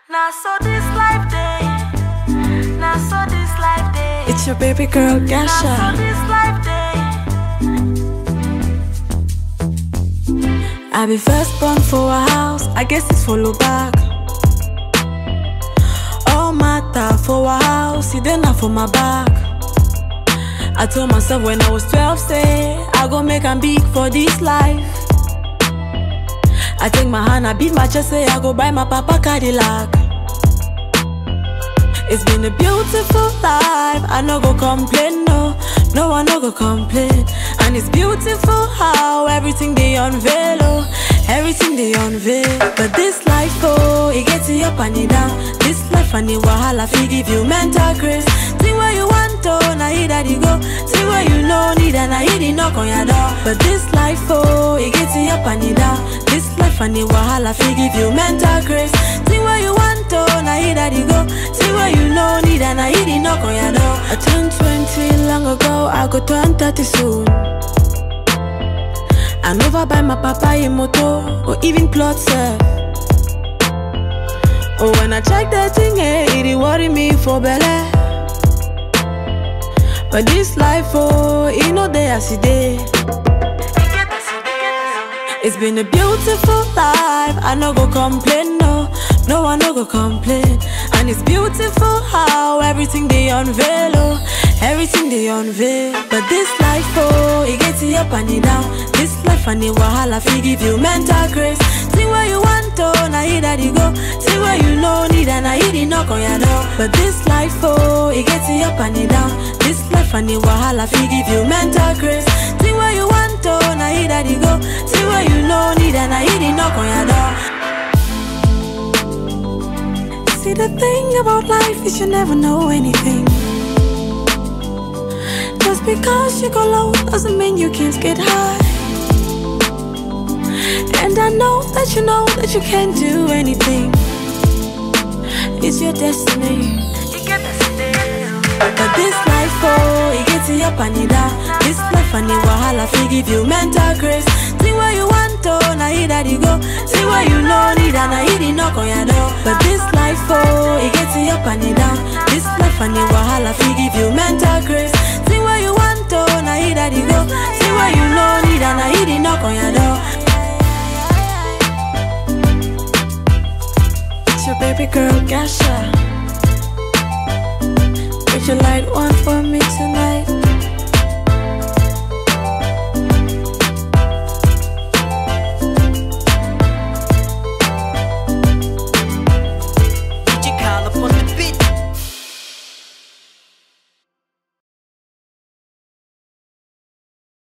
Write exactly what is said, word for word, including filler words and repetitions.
Now so this life day, now so this life day. It's your baby girl Gasha. Now so this life day. I be first born for a house, I guess it's follow back. All matter for a house, it then not for my back. I told myself when I was twelve, say I go make am big for this life. I take my hand, I beat my chest, say I go buy my papa Cadillac. It's been a beautiful life, I no go complain, no, no I no go complain. And it's beautiful how everything they unveil, oh, everything they unveil. But this life, oh, it gets you up and it down. This life and the wahala, fi give you mental grace. See where you want to, now here that you go. See where you know need and I hear the knock on your door. But this life, oh, it gets you up and it down. This life and the wahala, fi give you mental grace. See where you want to, now here that you go. See where you know need and I hear the knock on your door. I turned twenty long ago, I go turn thirty soon. I never buy my papa a motor or even plot self. Oh, when I check that thing, eh, it worry me for belly. But this life, oh, you know they as it day. It's been a beautiful life, I no go complain, no, no I no go complain. And it's beautiful how everything they unveil, oh, everything they unveil. But this life, oh, it gets you up and it down. This life and the wahala, fi give you mental grace. See where you want to, now here that you go. See where you know need and I hear the knock on your door. But this life, oh, it gets you up and it down. This life and the wahala, fi give you mental grace. See where you want to, now here that you go. See where you know need and I hear the knock on your door. See the thing about life is you never know anything. Just because you go low doesn't mean you can't get high. And I know that you know that you can't do anything. It's your destiny. You get this day. But this life, oh, it gets you up and it down. This life and the wahala, fi give you mental grace. See where you want to, now here that you go. See where you know need and I hear the knock on your door. But this life, oh, it gets you up and it down. This life and the wahala, fi give you mental grace. See where you want to, now here that you go. See where you know need and I hear the knock on your door. It's your baby girl Gasha. Would you light one for me tonight?